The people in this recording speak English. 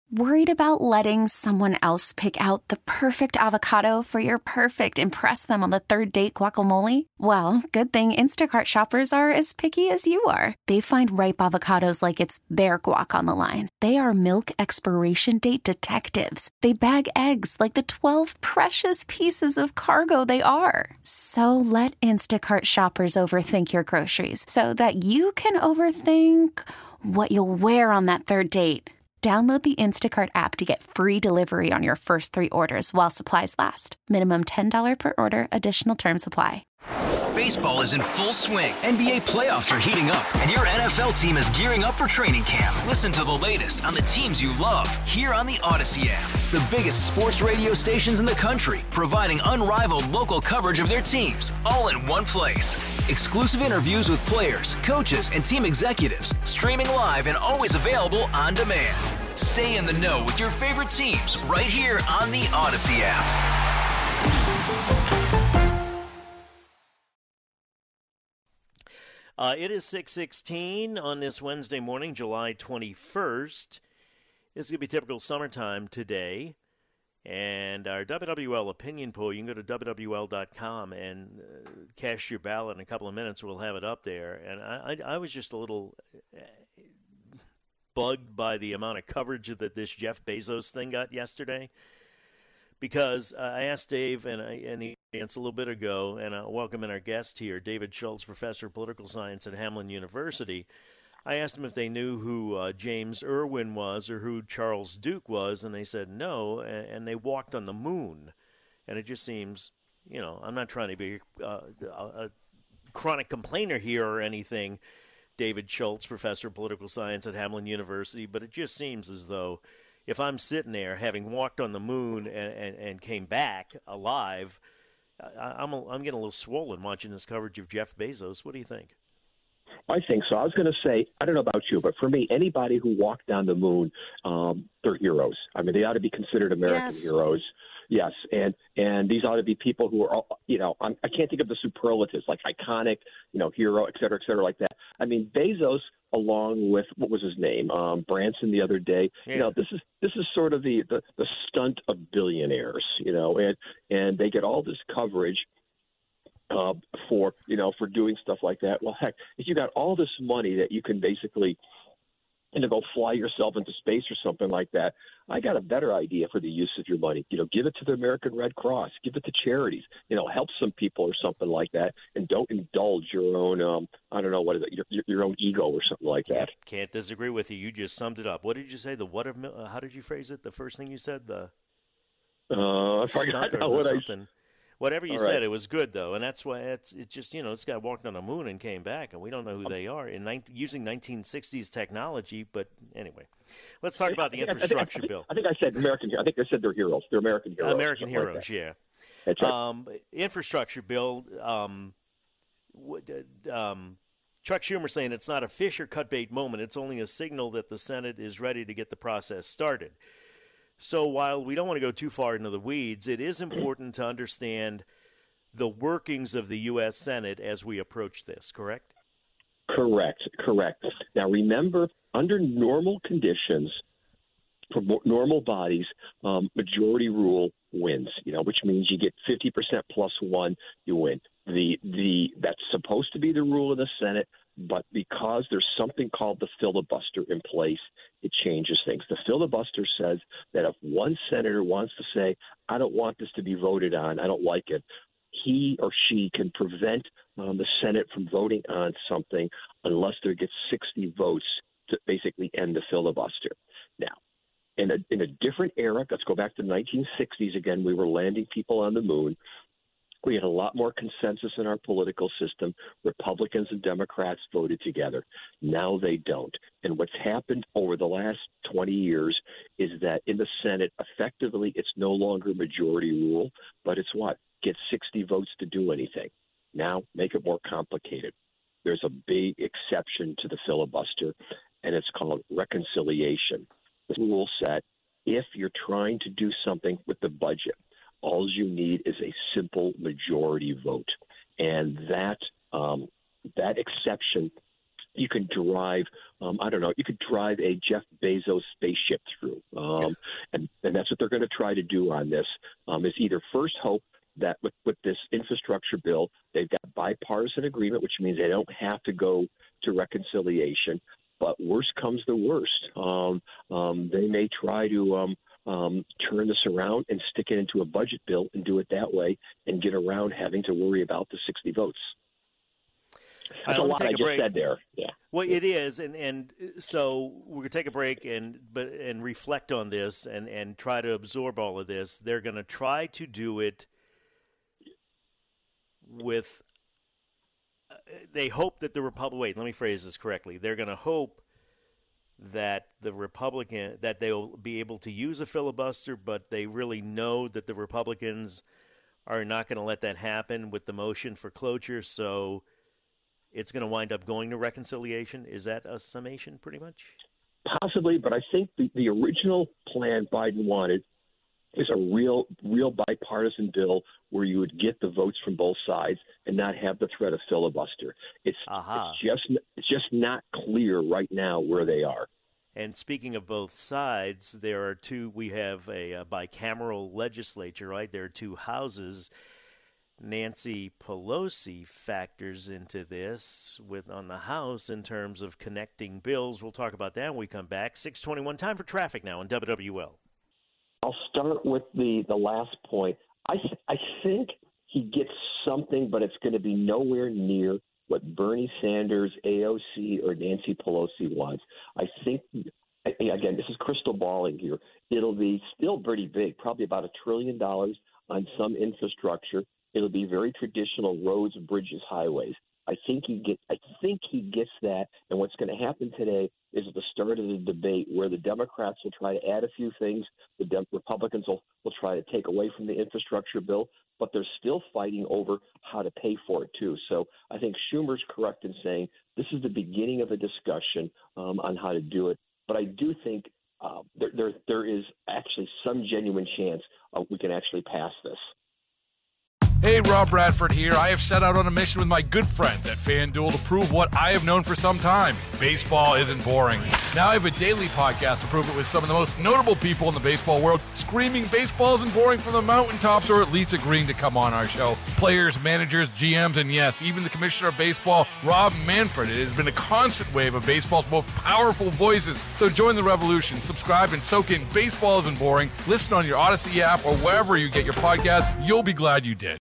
Worried about letting someone else pick out the perfect avocado for your perfect impress them on the third date guacamole? Well, good thing Instacart shoppers are as picky as you are. They find ripe avocados like it's their guac on the line. They are milk expiration date detectives. They bag eggs like the 12 precious pieces of cargo they are. So let Instacart shoppers overthink your groceries so that you can overthink what you'll wear on that third date. Download the Instacart app to get free delivery on your first 3 orders while supplies last. Minimum $10 per order. Additional terms apply. Baseball is in full swing. NBA playoffs are heating up, and your NFL team is gearing up for training camp. Listen to the latest on the teams you love here on the Odyssey app. The biggest sports radio stations in the country, providing unrivaled local coverage of their teams, all in one place. Exclusive interviews with players, coaches, and team executives, streaming live and always available on demand. Stay in the know with your favorite teams right here on the Odyssey app. It is 6:16 on this Wednesday morning, July 21st. It's going to be typical summertime today. And our WWL opinion poll, you can go to WWL.com and cast your ballot in a couple of minutes. We'll have it up there. And I was just a little bugged by the amount of coverage that this Jeff Bezos thing got yesterday. Because I asked Dave and he a little bit ago, and I welcome in our guest here, David Schultz, professor of political science at Hamline University. I asked them if they knew who James Irwin was or who Charles Duke was, and they said no, and they walked on the moon. And it just seems, I'm not trying to be a chronic complainer here or anything, David Schultz, professor of political science at Hamline University, but it just seems as though if I'm sitting there having walked on the moon and came back alive, I'm getting a little swollen watching this coverage of Jeff Bezos. What do you think? I think so. I was going to say, I don't know about you, but for me, anybody who walked on the moon, they're heroes. I mean, they ought to be considered American heroes. Yes, and these ought to be people who are, I can't think of the superlatives like iconic, hero, et cetera, like that. I mean, Bezos, along with what was his name, Branson the other day. Yeah. This is sort of the stunt of billionaires, and they get all this coverage for doing stuff like that. Well, heck, if you got all this money that you can basically go fly yourself into space or something like that, I got a better idea for the use of your money. Give it to the American Red Cross, give it to charities, help some people or something like that, and don't indulge your own, I don't know, what is it, your own ego or something like that. Can't disagree with you. You just summed it up. What did you say? How did you phrase it? The first thing you said? I forgot what something. Whatever you All said, right. It was good, though, and that's why it's just, this guy walked on the moon and came back, and we don't know who they are using 1960s technology, but anyway. Let's talk about the infrastructure bill. I think I said American. I think I said they're heroes. They're American heroes. American heroes, like yeah. That's right. Infrastructure bill, Chuck Schumer saying it's not a fish or cut bait moment. It's only a signal that the Senate is ready to get the process started. So while we don't want to go too far into the weeds, it is important to understand the workings of the U.S. Senate as we approach this, correct? Correct. Now, remember, under normal conditions, for normal bodies, majority rule wins, which means you get 50% plus one, you win. That's supposed to be the rule of the Senate, but because there's something called the filibuster in place, it changes things. The filibuster says that if one senator wants to say, I don't want this to be voted on, I don't like it, he or she can prevent the Senate from voting on something unless there gets 60 votes to basically end the filibuster. Now, in a different era, let's go back to the 1960s again, we were landing people on the moon. We had a lot more consensus in our political system. Republicans and Democrats voted together. Now they don't. And what's happened over the last 20 years is that in the Senate, effectively, it's no longer majority rule, but it's what? Get 60 votes to do anything. Now make it more complicated. There's a big exception to the filibuster, and it's called reconciliation. The rule set, if you're trying to do something with the budget, all you need is a simple majority vote. And that exception you can drive, you could drive a Jeff Bezos spaceship through. And that's what they're going to try to do on this, is either first hope that with this infrastructure bill, they've got bipartisan agreement, which means they don't have to go to reconciliation. But worst comes to worst. They may try to turn this around and stick it into a budget bill and do it that way and get around having to worry about the 60 votes. That's a lot I just said there. Yeah. Well, it is, and so we're going to take a break and reflect on this and try to absorb all of this. They're going to try to do it with they hope that the Republican – wait, let me phrase this correctly. They're going to hope that the Republican – that they'll be able to use a filibuster, but they really know that the Republicans are not going to let that happen with the motion for cloture, so it's going to wind up going to reconciliation. Is that a summation pretty much? Possibly, but I think the original plan Biden wanted is a real bipartisan bill where you would get the votes from both sides and not have the threat of filibuster. It's just not clear right now where they are. And speaking of both sides, there are two. We have a bicameral legislature, right? There are two houses. Nancy Pelosi factors into this on the House in terms of connecting bills. We'll talk about that when we come back. 6:21, time for traffic now on WWL. I'll start with the last point. I think he gets something, but it's going to be nowhere near what Bernie Sanders, AOC, or Nancy Pelosi wants. I think, again, this is crystal balling here. It'll be still pretty big, probably about $1 trillion on some infrastructure. It'll be very traditional roads, bridges, highways. I think he gets that. And what's going to happen today is at the start of the debate where the Democrats will try to add a few things. The Republicans will try to take away from the infrastructure bill, but they're still fighting over how to pay for it too. So I think Schumer's correct in saying this is the beginning of a discussion on how to do it. But I do think there is actually some genuine chance we can actually pass this. Hey, Rob Bradford here. I have set out on a mission with my good friends at FanDuel to prove what I have known for some time. Baseball isn't boring. Now I have a daily podcast to prove it with some of the most notable people in the baseball world, screaming baseball isn't boring from the mountaintops, or at least agreeing to come on our show. Players, managers, GMs, and yes, even the commissioner of baseball, Rob Manfred. It has been a constant wave of baseball's most powerful voices. So join the revolution. Subscribe and soak in Baseball Isn't Boring. Listen on your Odyssey app or wherever you get your podcasts. You'll be glad you did.